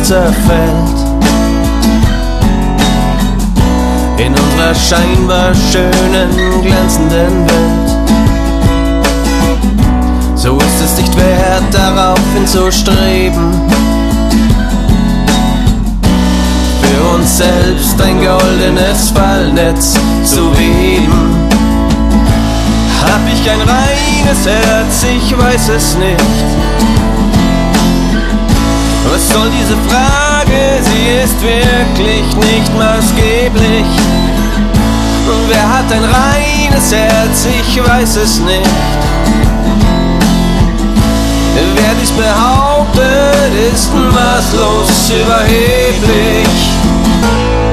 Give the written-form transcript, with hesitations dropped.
zerfällt. In unserer scheinbar schönen, glänzenden Welt. So ist es nicht wert, darauf hinzustreben, für uns selbst ein goldenes Fallnetz zu weben. Hab ich ein reines Herz, ich weiß es nicht. Was soll diese Frage, sie ist wirklich nicht maßgeblich. Wer hat ein reines Herz, ich weiß es nicht. Wer dies behauptet, ist maßlos überheblich.